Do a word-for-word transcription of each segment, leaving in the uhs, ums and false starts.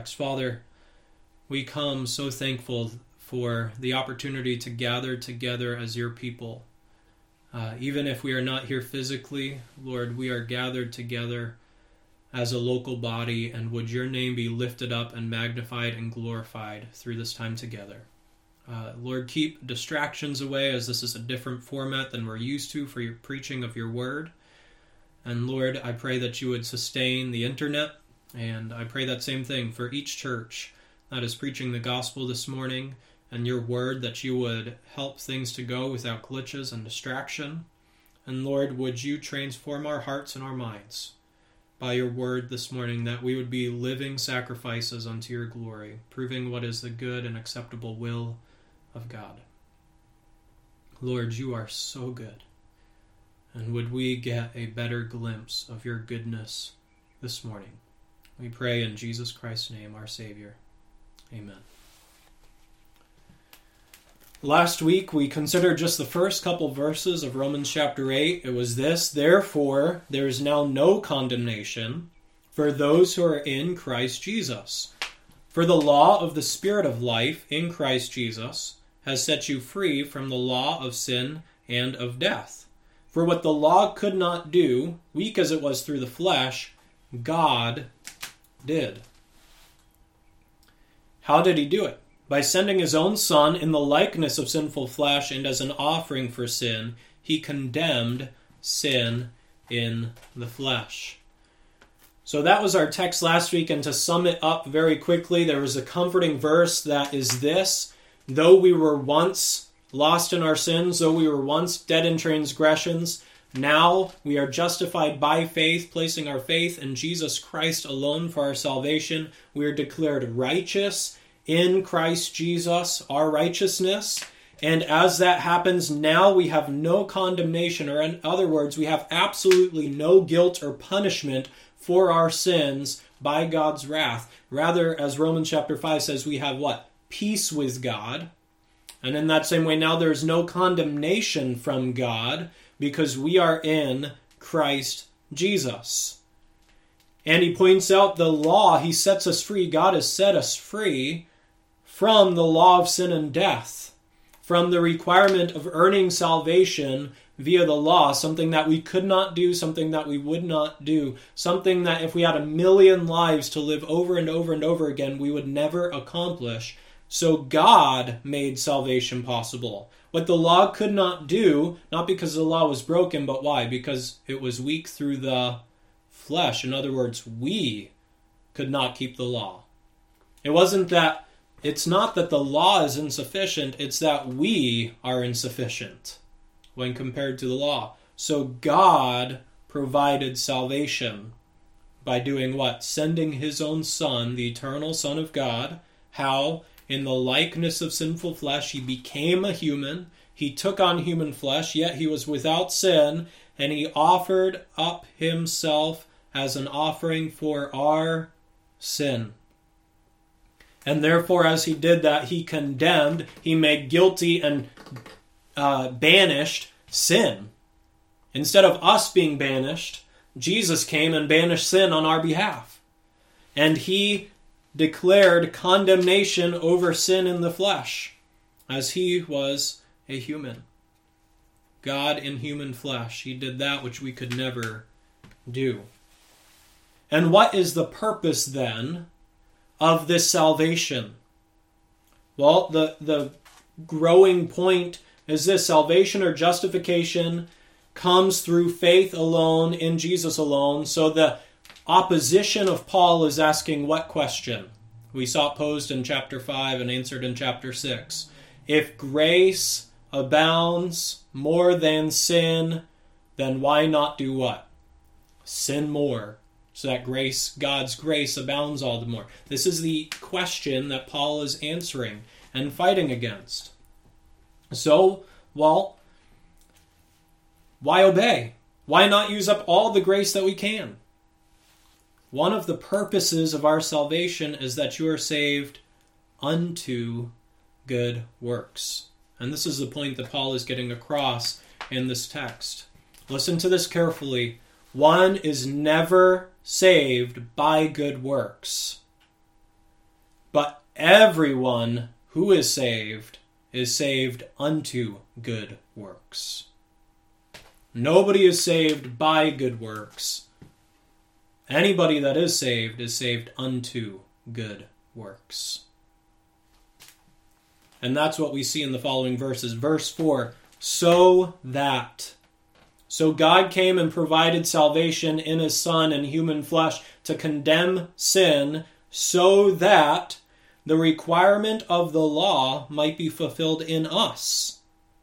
Father, we come so thankful for the opportunity to gather together as your people. Uh, even if we are not here physically, Lord, we are gathered together as a local body, and would your name be lifted up and magnified and glorified through this time together. Uh, Lord, keep distractions away, as this is a different format than we're used to for your preaching of your word. And Lord, I pray that you would sustain the internet, and I pray that same thing for each church that is preaching the gospel this morning, and your word, that you would help things to go without glitches and distraction. And Lord, would you transform our hearts and our minds by your word this morning, that we would be living sacrifices unto your glory, proving what is the good and acceptable will of God. Lord, you are so good. And would we get a better glimpse of your goodness this morning? We pray in Jesus Christ's name, our Savior. Amen. Last week, we considered just the first couple verses of Romans chapter eight. It was this: therefore, there is now no condemnation for those who are in Christ Jesus. For the law of the Spirit of life in Christ Jesus has set you free from the law of sin and of death. For what the law could not do, weak as it was through the flesh, God did. How did he do it? By sending his own Son in the likeness of sinful flesh, and as an offering for sin, he condemned sin in the flesh. So that was our text last week, and to sum it up very quickly, there was a comforting verse that is this: though we were once lost in our sins, though we were once dead in transgressions, now we are justified by faith, placing our faith in Jesus Christ alone for our salvation. We are declared righteous in Christ Jesus, our righteousness. And as that happens, now we have no condemnation, or in other words, we have absolutely no guilt or punishment for our sins by God's wrath. Rather, as Romans chapter five says, we have what? Peace with God. And in that same way, now there is no condemnation from God, because we are in Christ Jesus. And he points out the law, he sets us free. God has set us free from the law of sin and death, from the requirement of earning salvation via the law, something that we could not do, something that we would not do, something that if we had a million lives to live over and over and over again, we would never accomplish. So God made salvation possible. What the law could not do, not because the law was broken, but why? Because it was weak through the flesh. In other words, we could not keep the law. It wasn't that, it's not that the law is insufficient, it's that we are insufficient when compared to the law. So God provided salvation by doing what? Sending his own Son, the eternal Son of God. How? In the likeness of sinful flesh, he became a human. He took on human flesh, yet he was without sin, and he offered up himself as an offering for our sin. And therefore, as he did that, he condemned, he made guilty and uh, banished sin. Instead of us being banished, Jesus came and banished sin on our behalf. And he declared condemnation over sin in the flesh, as he was a human. God in human flesh. He did that which we could never do. And what is the purpose then of this salvation? Well, the, the growing point is this: salvation or justification comes through faith alone, in Jesus alone. So the opposition of Paul is asking what question? We saw it posed in chapter five and answered in chapter six. If grace abounds more than sin, then why not do what? Sin more, so that grace, God's grace abounds all the more. This is the question that Paul is answering and fighting against. So, well, why obey? Why not use up all the grace that we can? One of the purposes of our salvation is that you are saved unto good works. And this is the point that Paul is getting across in this text. Listen to this carefully. One is never saved by good works. But everyone who is saved is saved unto good works. Nobody is saved by good works. Anybody that is saved is saved unto good works. And that's what we see in the following verses. Verse four, so that. So God came and provided salvation in his Son in human flesh to condemn sin, so that the requirement of the law might be fulfilled in us.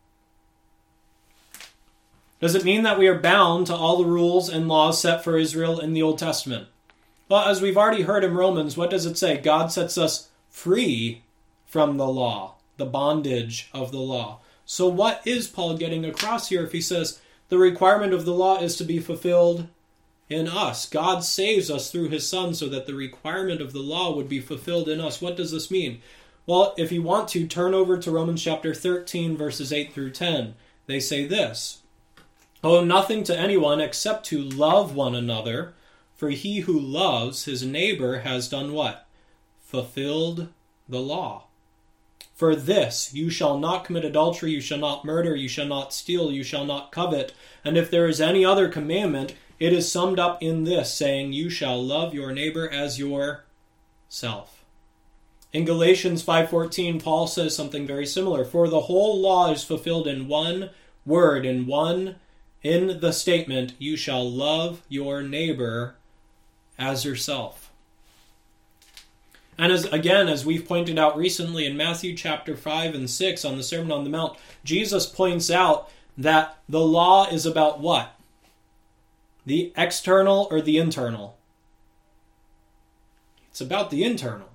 Does it mean that we are bound to all the rules and laws set for Israel in the Old Testament? Well, as we've already heard in Romans, what does it say? God sets us free from the law, the bondage of the law. So what is Paul getting across here if he says the requirement of the law is to be fulfilled in us? God saves us through his Son so that the requirement of the law would be fulfilled in us. What does this mean? Well, if you want to, turn over to Romans chapter thirteen, verses eight through ten. They say this, owe nothing to anyone except to love one another, for he who loves his neighbor has done what? Fulfilled the law. For this, you shall not commit adultery, you shall not murder, you shall not steal, you shall not covet. And if there is any other commandment, it is summed up in this, saying, you shall love your neighbor as yourself. In Galatians five fourteen, Paul says something very similar. For the whole law is fulfilled in one word, in one, in the statement, you shall love your neighbor as yourself. And as again, as we've pointed out recently in Matthew chapter five and six on the Sermon on the Mount, Jesus points out that the law is about what? The external or the internal? It's about the internal.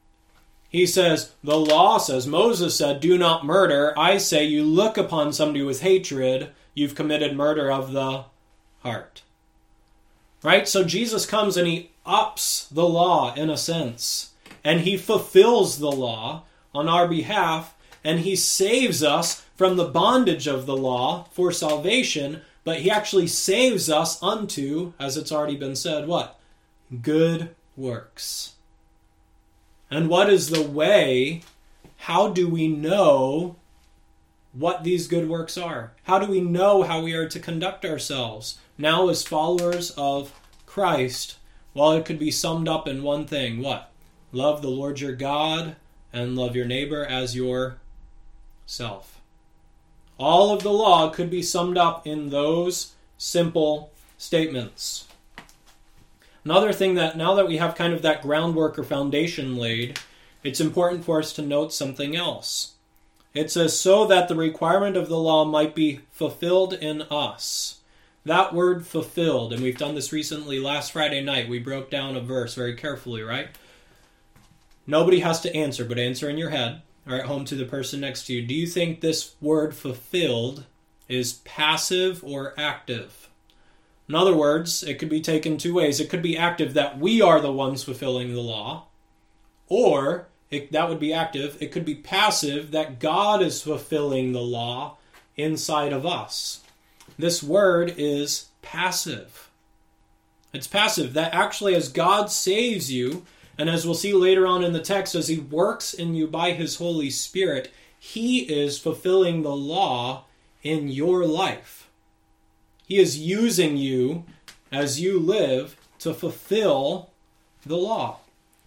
He says, the law says, Moses said, do not murder. I say, you look upon somebody with hatred, you've committed murder of the heart. Right? So Jesus comes and he ups the law in a sense. And he fulfills the law on our behalf, and he saves us from the bondage of the law for salvation, but he actually saves us unto, as it's already been said, what? Good works. And what is the way? How do we know what these good works are? How do we know how we are to conduct ourselves now as followers of Christ? Well, it could be summed up in one thing. What? Love the Lord your God and love your neighbor as yourself. All of the law could be summed up in those simple statements. Another thing that now that we have kind of that groundwork or foundation laid, it's important for us to note something else. It says, so that the requirement of the law might be fulfilled in us. That word fulfilled, and we've done this recently last Friday night, we broke down a verse very carefully, right? Nobody has to answer, but answer in your head or at home to the person next to you. Do you think this word fulfilled is passive or active? In other words, it could be taken two ways. It could be active, that we are the ones fulfilling the law, or it, that would be active. It could be passive, that God is fulfilling the law inside of us. This word is passive. It's passive, that actually as God saves you, and as we'll see later on in the text, as he works in you by his Holy Spirit, he is fulfilling the law in your life. He is using you as you live to fulfill the law.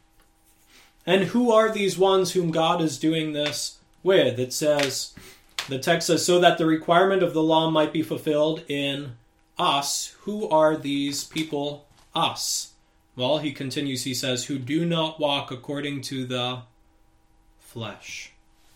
And who are these ones whom God is doing this with? It says, the text says, so that the requirement of the law might be fulfilled in us. Who are these people, us? Well, he continues, he says, who do not walk according to the flesh.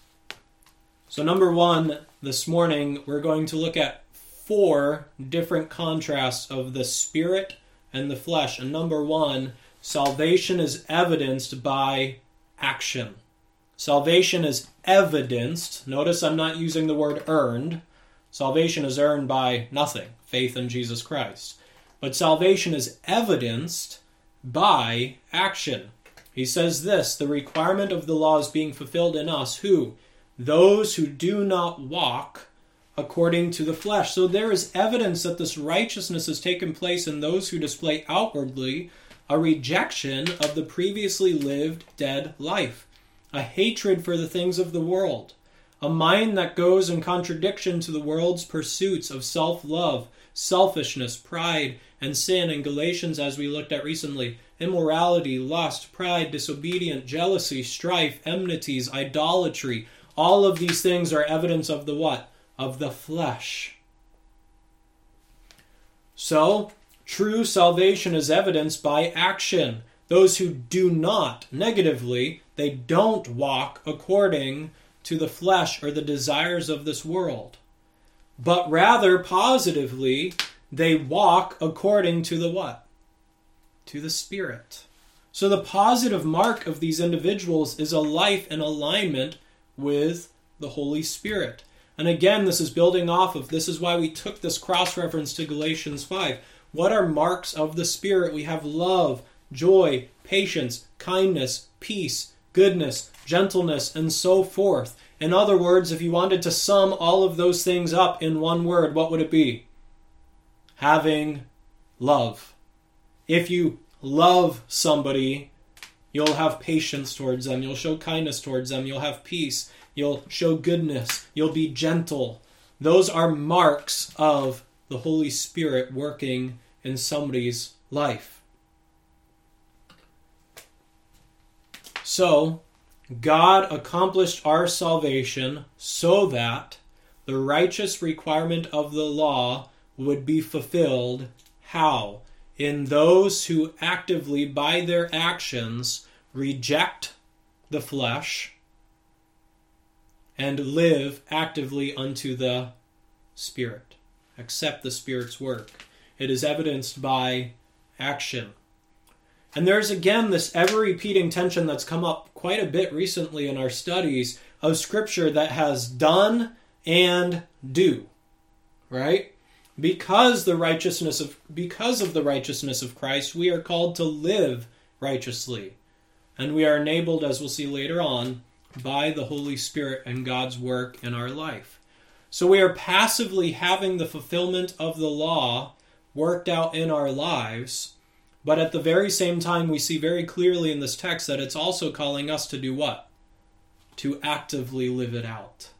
So number one, this morning, we're going to look at four different contrasts of the spirit and the flesh. And number one, salvation is evidenced by action. Salvation is evidenced. Notice I'm not using the word earned. Salvation is earned by nothing, faith in Jesus Christ. But salvation is evidenced by action. He says this, the requirement of the law is being fulfilled in us. Who? Those who do not walk according to the flesh. So there is evidence that this righteousness has taken place in those who display outwardly a rejection of the previously lived dead life, a hatred for the things of the world, a mind that goes in contradiction to the world's pursuits of self-love, selfishness, pride, and sin in Galatians, as we looked at recently, immorality, lust, pride, disobedience, jealousy, strife, enmities, idolatry. All of these things are evidence of the what? Of the flesh. So, true salvation is evidenced by action. Those who do not, negatively, they don't walk according to the flesh or the desires of this world, but rather positively, they walk according to the what? To the Spirit. So the positive mark of these individuals is a life in alignment with the Holy Spirit. And again, this is building off of, this is why we took this cross-reference to Galatians five. What are marks of the Spirit? We have love, joy, patience, kindness, peace, goodness, gentleness, and so forth. In other words, if you wanted to sum all of those things up in one word, what would it be? Having love. If you love somebody, you'll have patience towards them. You'll show kindness towards them. You'll have peace. You'll show goodness. You'll be gentle. Those are marks of the Holy Spirit working in somebody's life. So, God accomplished our salvation so that the righteous requirement of the law would be fulfilled. How? In those who actively, by their actions, reject the flesh and live actively unto the Spirit. Accept the Spirit's work. It is evidenced by action. And there's again this ever-repeating tension that's come up quite a bit recently in our studies of Scripture that has done and do. Right? Because the righteousness of because of the righteousness of Christ, we are called to live righteously. And we are enabled, as we'll see later on, by the Holy Spirit and God's work in our life. So we are passively having the fulfillment of the law worked out in our lives, but at the very same time we see very clearly in this text that it's also calling us to do what? To actively live it out.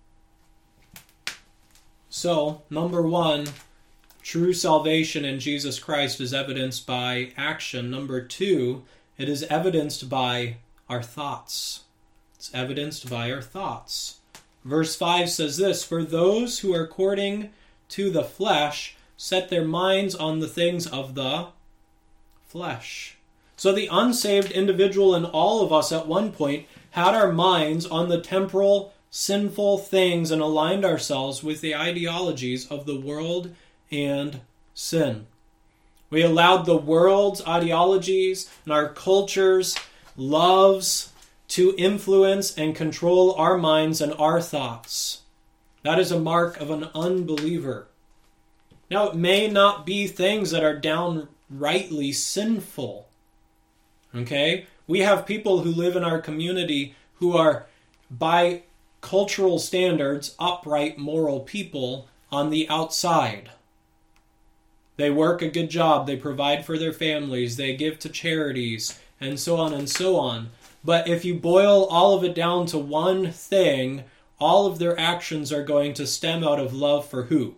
So, number one, true salvation in Jesus Christ is evidenced by action. Number two, it is evidenced by our thoughts. It's evidenced by our thoughts. Verse five says this, "For those who are according to the flesh set their minds on the things of the flesh." So the unsaved individual in all of us at one point had our minds on the temporal, sinful things and aligned ourselves with the ideologies of the world and sin. We allowed the world's ideologies and our culture's loves to influence and control our minds and our thoughts. That is a mark of an unbeliever. Now, it may not be things that are downrightly sinful. Okay? We have people who live in our community who are, by cultural standards, upright, moral people on the outside. They work a good job, they provide for their families, they give to charities, and so on and so on. But if you boil all of it down to one thing, all of their actions are going to stem out of love for who?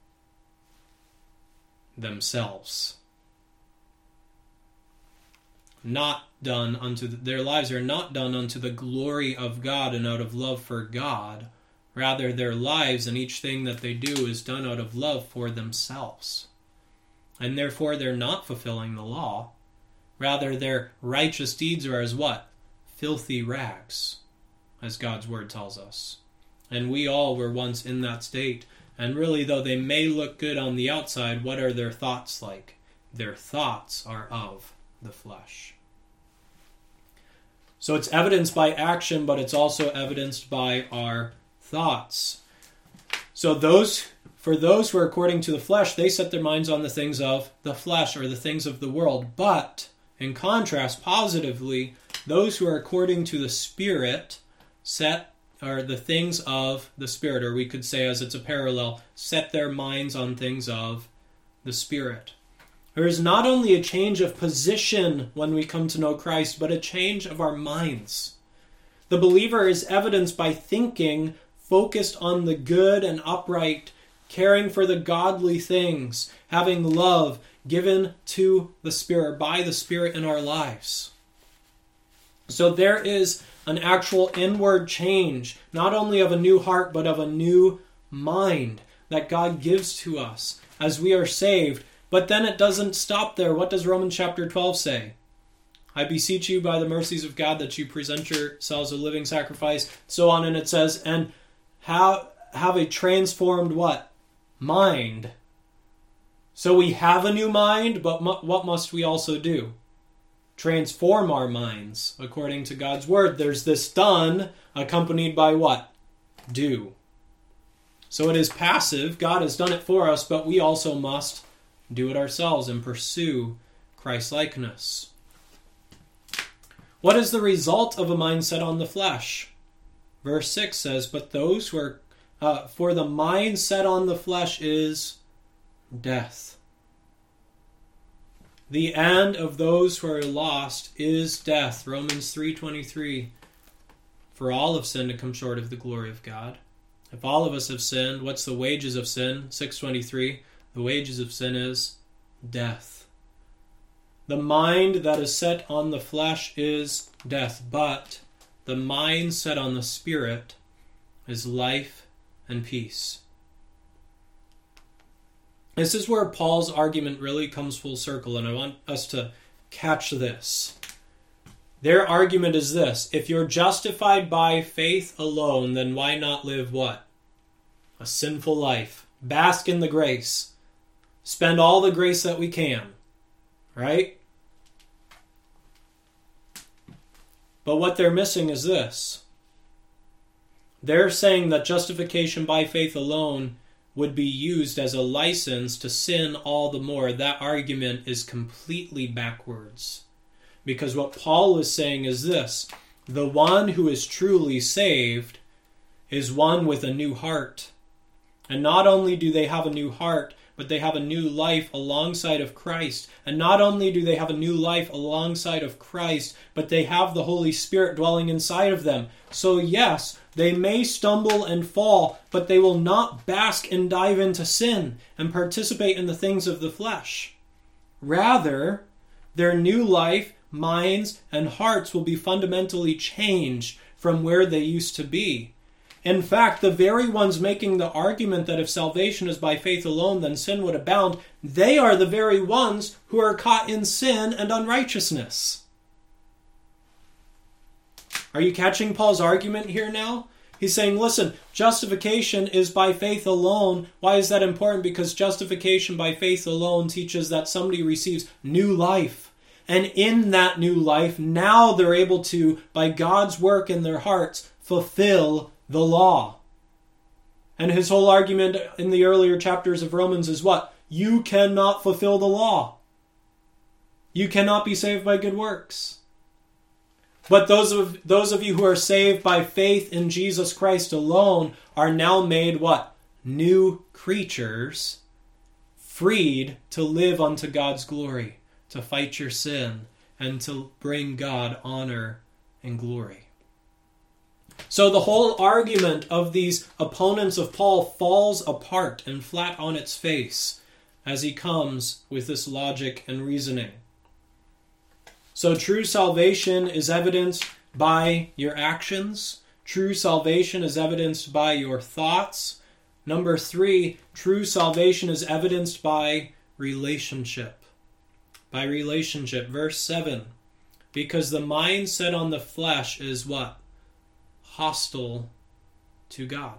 Themselves. Not done unto the, their lives are not done unto the glory of God and out of love for God. Rather, their lives and each thing that they do is done out of love for themselves. And therefore, they're not fulfilling the law. Rather, their righteous deeds are as what? Filthy rags, as God's word tells us. And we all were once in that state. And really, though they may look good on the outside, what are their thoughts like? Their thoughts are of the flesh. So it's evidenced by action, but it's also evidenced by our thoughts. So those, for those who are according to the flesh, they set their minds on the things of the flesh or the things of the world. But, in contrast, positively, those who are according to the Spirit set are the things of the Spirit, or we could say, as it's a parallel, set their minds on things of the Spirit. There is not only a change of position when we come to know Christ, but a change of our minds. The believer is evidenced by thinking focused on the good and upright, caring for the godly things, having love given to the Spirit, by the Spirit in our lives. So there is an actual inward change, not only of a new heart, but of a new mind that God gives to us as we are saved. But then it doesn't stop there. What does Romans chapter twelve say? I beseech you by the mercies of God that you present yourselves a living sacrifice, so on. And it says, and have, have a transformed what? Mind. So we have a new mind, but mu- what must we also do? Transform our minds according to God's word. There's this done accompanied by what? Do. So it is passive. God has done it for us, but we also must do it ourselves and pursue Christ-likeness. What is the result of a mind set on the flesh? Verse six says, but those who are, uh, for the mind set on the flesh is death. The end of those who are lost is death. Romans three twenty-three. For all have sinned and come short of the glory of God. If all of us have sinned, what's the wages of sin? six twenty-three. The wages of sin is death. The mind that is set on the flesh is death, but the mind set on the Spirit is life and peace. This is where Paul's argument really comes full circle, and I want us to catch this. Their argument is this: if you're justified by faith alone, then why not live what? A sinful life. Bask in the grace. Spend all the grace that we can. Right? But what they're missing is this. They're saying that justification by faith alone would be used as a license to sin all the more. That argument is completely backwards. Because what Paul is saying is this: the one who is truly saved is one with a new heart. And not only do they have a new heart, but they have a new life alongside of Christ. And not only do they have a new life alongside of Christ, but they have the Holy Spirit dwelling inside of them. So yes, they may stumble and fall, but they will not bask and dive into sin and participate in the things of the flesh. Rather, their new life, minds, and hearts will be fundamentally changed from where they used to be. In fact, the very ones making the argument that if salvation is by faith alone, then sin would abound, they are the very ones who are caught in sin and unrighteousness. Are you catching Paul's argument here now? He's saying, listen, justification is by faith alone. Why is that important? Because justification by faith alone teaches that somebody receives new life. And in that new life, now they're able to, by God's work in their hearts, fulfill the law. And his whole argument in the earlier chapters of Romans is what? You cannot fulfill the law. You cannot be saved by good works. But those of those of you who are saved by faith in Jesus Christ alone are now made what? New creatures, freed to live unto God's glory, to fight your sin, and to bring God honor and glory. So the whole argument of these opponents of Paul falls apart and flat on its face as he comes with this logic and reasoning. So true salvation is evidenced by your actions. True salvation is evidenced by your thoughts. Number three, true salvation is evidenced by relationship. By relationship. Verse seven. Because the mind set on the flesh is what? Hostile to God.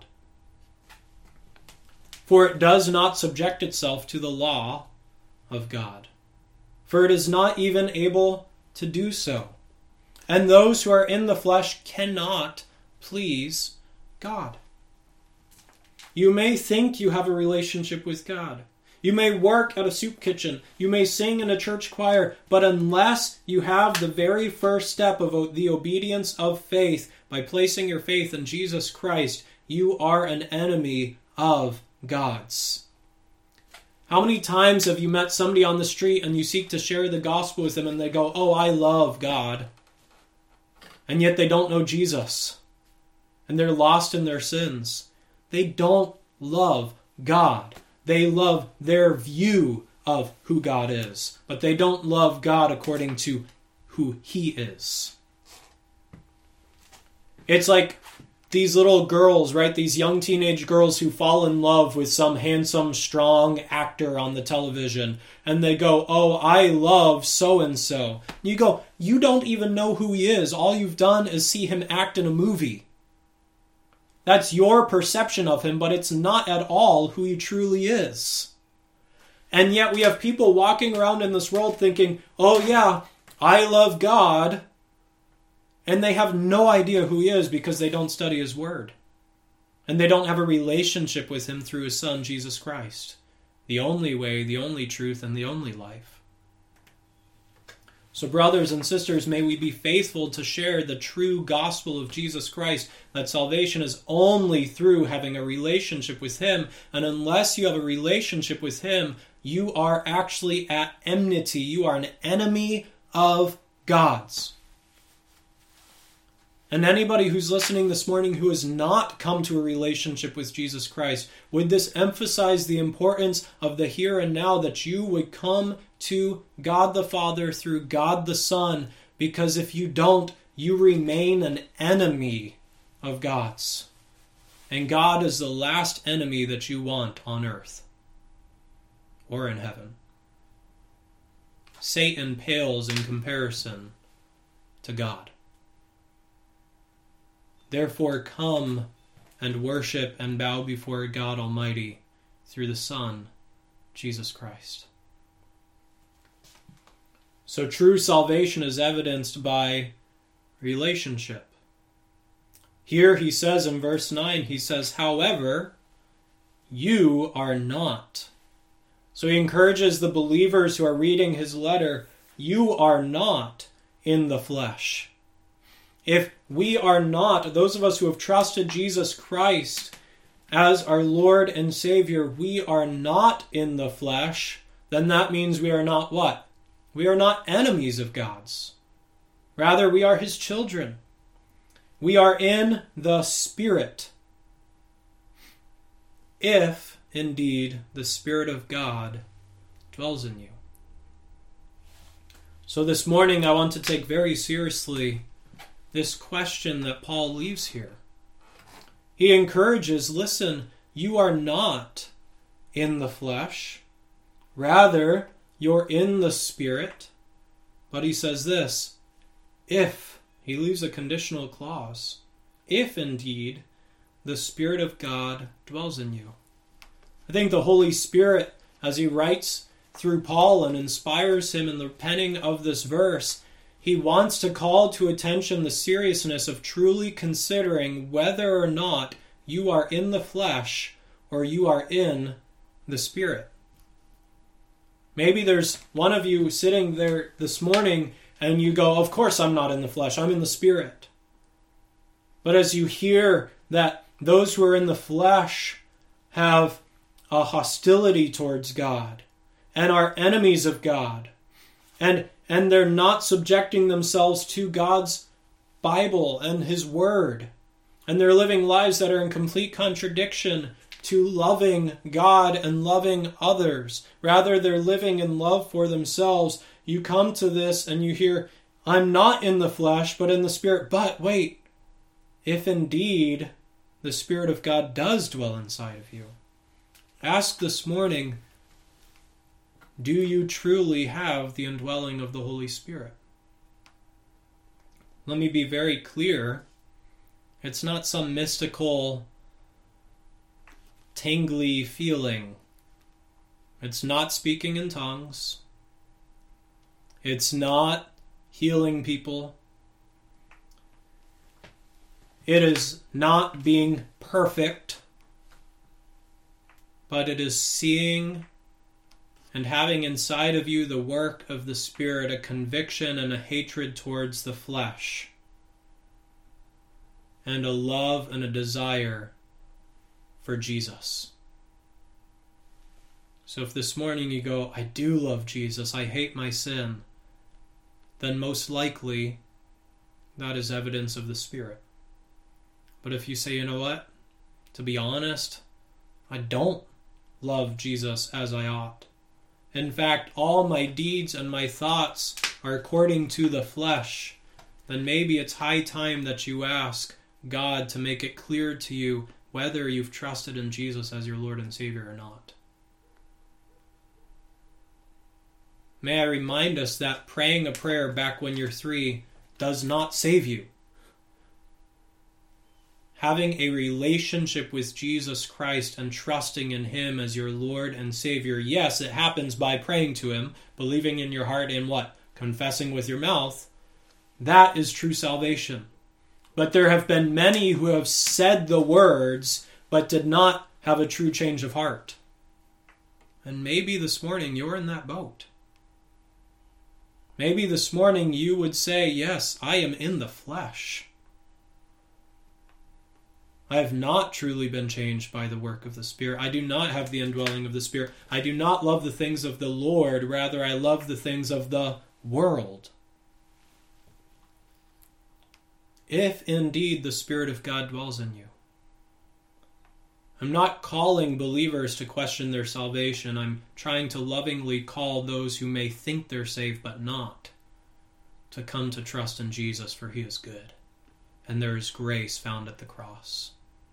For it does not subject itself to the law of God. For it is not even able to do so. And those who are in the flesh cannot please God. You may think you have a relationship with God. You may work at a soup kitchen. You may sing in a church choir. But unless you have the very first step of the obedience of faith, by placing your faith in Jesus Christ, you are an enemy of God's. How many times have you met somebody on the street and you seek to share the gospel with them and they go, oh, I love God. And yet they don't know Jesus. And they're lost in their sins. They don't love God. They love their view of who God is. But they don't love God according to who He is. It's like these little girls, right? These young teenage girls who fall in love with some handsome, strong actor on the television. And they go, oh, I love so-and-so. You go, you don't even know who he is. All you've done is see him act in a movie. That's your perception of him, but it's not at all who he truly is. And yet we have people walking around in this world thinking, oh yeah, I love God. And they have no idea who he is because they don't study his word. And they don't have a relationship with him through his Son, Jesus Christ. The only way, the only truth, and the only life. So brothers and sisters, may we be faithful to share the true gospel of Jesus Christ, that salvation is only through having a relationship with him. And unless you have a relationship with him, you are actually at enmity. You are an enemy of God's. And anybody who's listening this morning who has not come to a relationship with Jesus Christ, would this emphasize the importance of the here and now, that you would come to God the Father through God the Son, because if you don't, you remain an enemy of God's. And God is the last enemy that you want on earth or in heaven. Satan pales in comparison to God. Therefore come and worship and bow before God Almighty through the Son, Jesus Christ. So true salvation is evidenced by relationship. Here he says in verse nine, he says, however, you are not. So he encourages the believers who are reading his letter, you are not in the flesh. If we are not, those of us who have trusted Jesus Christ as our Lord and Savior, we are not in the flesh, then that means we are not what? We are not enemies of God's. Rather, we are his children. We are in the Spirit. If, indeed, the Spirit of God dwells in you. So this morning I want to take very seriously this question that Paul leaves here. He encourages, listen, you are not in the flesh. Rather, you're in the Spirit. But he says this, if, he leaves a conditional clause, if indeed the Spirit of God dwells in you. I think the Holy Spirit, as he writes through Paul and inspires him in the penning of this verse, he wants to call to attention the seriousness of truly considering whether or not you are in the flesh or you are in the Spirit. Maybe there's one of you sitting there this morning and you go, of course I'm not in the flesh, I'm in the Spirit. But as you hear that those who are in the flesh have a hostility towards God and are enemies of God, and And they're not subjecting themselves to God's Bible and his word. And they're living lives that are in complete contradiction to loving God and loving others. Rather, they're living in love for themselves. You come to this and you hear, I'm not in the flesh, but in the Spirit. But wait, if indeed the Spirit of God does dwell inside of you, ask this morning, do you truly have the indwelling of the Holy Spirit? Let me be very clear. It's not some mystical, tingly feeling. It's not speaking in tongues. It's not healing people. It is not being perfect, but it is seeing and having inside of you the work of the Spirit, a conviction and a hatred towards the flesh, and a love and a desire for Jesus. So if this morning you go, I do love Jesus, I hate my sin, then most likely that is evidence of the Spirit. But if you say, you know what, to be honest, I don't love Jesus as I ought. In fact, all my deeds and my thoughts are according to the flesh, then maybe it's high time that you ask God to make it clear to you whether you've trusted in Jesus as your Lord and Savior or not. May I remind us that praying a prayer back when you're three does not save you. Having a relationship with Jesus Christ and trusting in Him as your Lord and Savior, yes, it happens by praying to Him, believing in your heart and what? Confessing with your mouth. That is true salvation. But there have been many who have said the words, but did not have a true change of heart. And maybe this morning you're in that boat. Maybe this morning you would say, yes, I am in the flesh. I have not truly been changed by the work of the Spirit. I do not have the indwelling of the Spirit. I do not love the things of the Lord. Rather, I love the things of the world. If indeed the Spirit of God dwells in you. I'm not calling believers to question their salvation. I'm trying to lovingly call those who may think they're saved but not to come to trust in Jesus, for He is good. And there is grace found at the cross.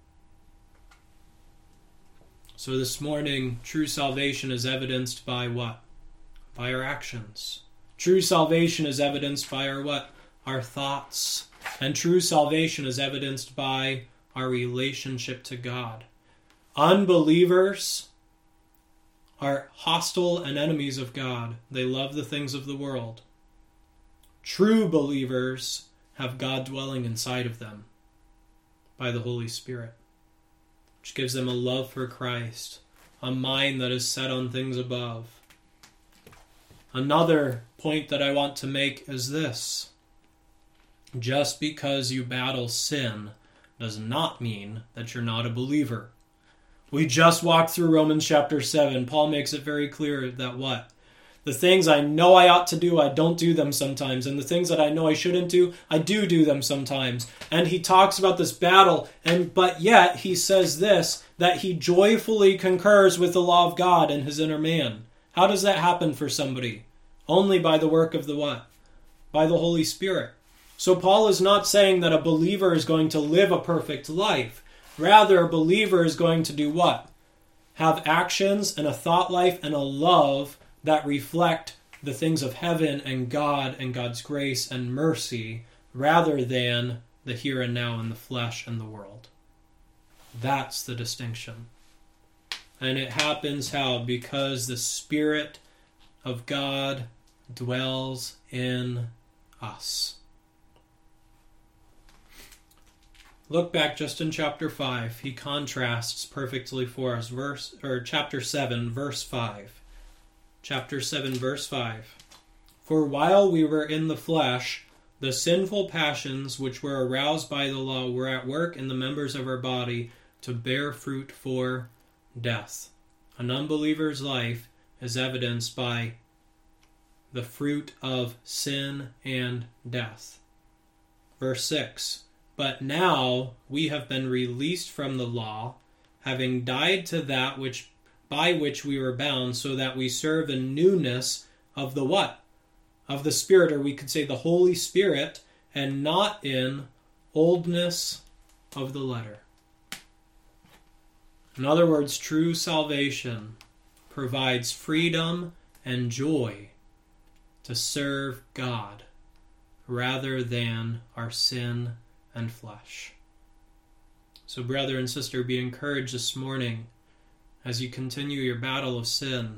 So this morning, true salvation is evidenced by what? By our actions. True salvation is evidenced by our what? Our thoughts. And true salvation is evidenced by our relationship to God. Unbelievers are hostile and enemies of God. They love the things of the world. True believers have God dwelling inside of them by the Holy Spirit, which gives them a love for Christ, a mind that is set on things above. Another point that I want to make is this. Just because you battle sin does not mean that you're not a believer. We just walked through Romans chapter seven. Paul makes it very clear that what? The things I know I ought to do, I don't do them sometimes. And the things that I know I shouldn't do, I do do them sometimes. And he talks about this battle, and but yet he says this, that he joyfully concurs with the law of God in his inner man. How does that happen for somebody? Only by the work of the what? By the Holy Spirit. So Paul is not saying that a believer is going to live a perfect life. Rather, a believer is going to do what? Have actions and a thought life and a love that reflect the things of heaven and God and God's grace and mercy, rather than the here and now in the flesh and the world. That's the distinction. And it happens how? Because the Spirit of God dwells in us. Look back just in chapter five. He contrasts perfectly for us. Verse or chapter seven, verse five. Chapter seven, verse five. For while we were in the flesh, the sinful passions which were aroused by the law were at work in the members of our body to bear fruit for death. An unbeliever's life is evidenced by the fruit of sin and death. Verse six. But now we have been released from the law, having died to that which by which we were bound, so that we serve in newness of the what? Of the Spirit, or we could say the Holy Spirit, and not in oldness of the letter. In other words, true salvation provides freedom and joy to serve God rather than our sin and flesh. So brother and sister, be encouraged this morning as you continue your battle of sin.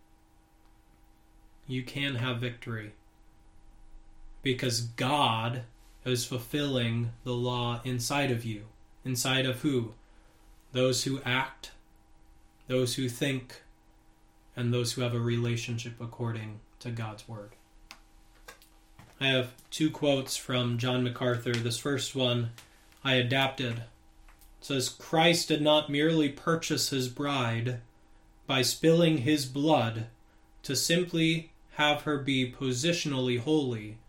You can have victory because God is fulfilling the law inside of you. Inside of who? Those who act, those who think, and those who have a relationship according to God's word. I have two quotes from John MacArthur. This first one I adapted. It says, Christ did not merely purchase his bride, by spilling his blood to simply have her be positionally holy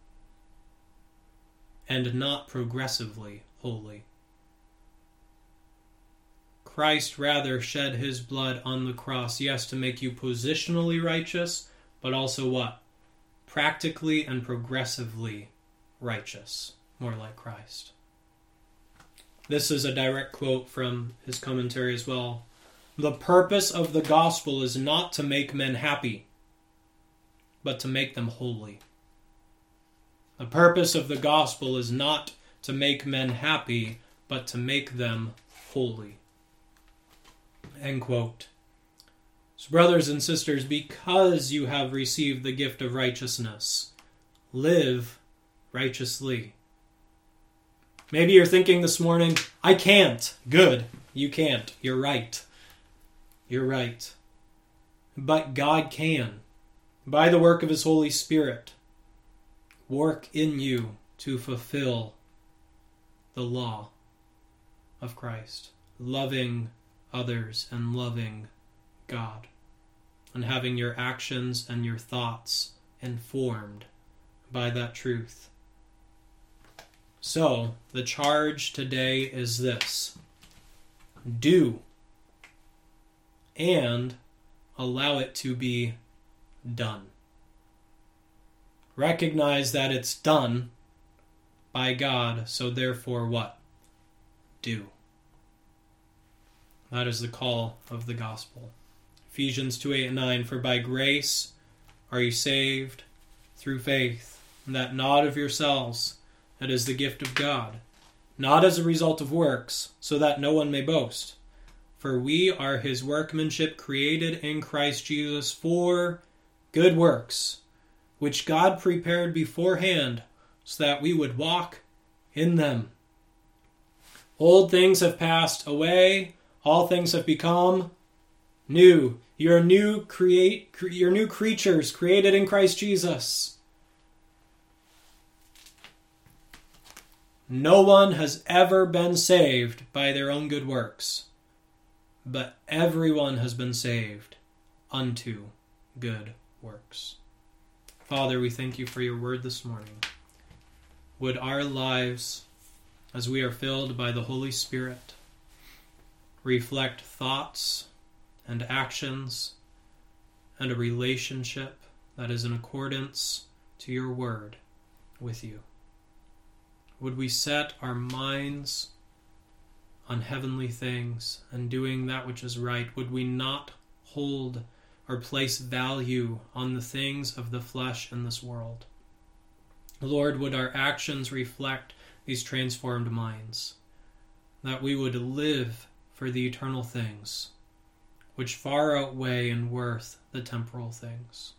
and not progressively holy. Christ rather shed his blood on the cross, yes, to make you positionally righteous, but also what? Practically and progressively righteous, more like Christ. This is a direct quote from his commentary as well. The purpose of the gospel is not to make men happy, but to make them holy. The purpose of the gospel is not to make men happy, but to make them holy. End quote. So brothers and sisters, because you have received the gift of righteousness, live righteously. Maybe you're thinking this morning, I can't. Good. You can't. You're right. You're right. But God can. By the work of his Holy Spirit, work in you to fulfill the law of Christ. Loving others and loving God. And having your actions and your thoughts informed by that truth. So, the charge today is this. Do and allow it to be done. Recognize that it's done by God, so therefore what? Do. That is the call of the gospel. Ephesians two, eight, and nine, for by grace are you saved through faith, and that not of yourselves, that is the gift of God, not as a result of works, so that no one may boast. For we are his workmanship, created in Christ Jesus for good works, which God prepared beforehand, so that we would walk in them. Old things have passed away, all things have become new. You're new create you're new creatures created in Christ Jesus. No one has ever been saved by their own good works, but everyone has been saved unto good works. Father, we thank you for your word this morning. Would our lives, as we are filled by the Holy Spirit, reflect thoughts and actions and a relationship that is in accordance to your word with you. Would we set our minds on heavenly things and doing that which is right? Would we not hold or place value on the things of the flesh in this world? Lord, would our actions reflect these transformed minds, that we would live for the eternal things, which far outweigh in worth the temporal things.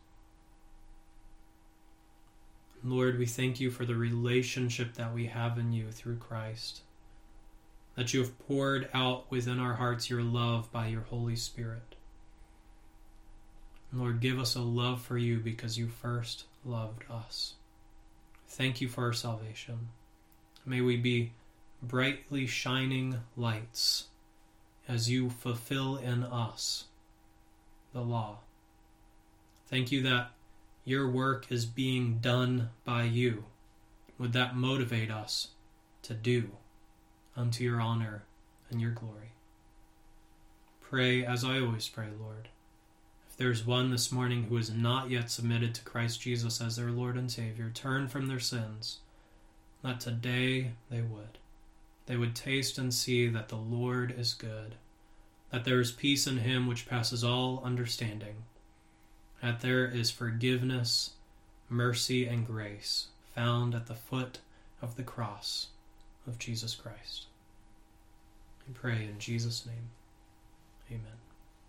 Lord, we thank you for the relationship that we have in you through Christ, that you have poured out within our hearts your love by your Holy Spirit. Lord, give us a love for you because you first loved us. Thank you for our salvation. May we be brightly shining lights as you fulfill in us the law. Thank you that your work is being done by you. Would that motivate us to do unto your honor and your glory? Pray as I always pray, Lord. If there's one this morning who is not yet submitted to Christ Jesus as their Lord and Savior, turn from their sins, that today they would. They would taste and see that the Lord is good, that there is peace in him which passes all understanding, that there is forgiveness, mercy, and grace found at the foot of the cross of Jesus Christ. I pray in Jesus' name. Amen.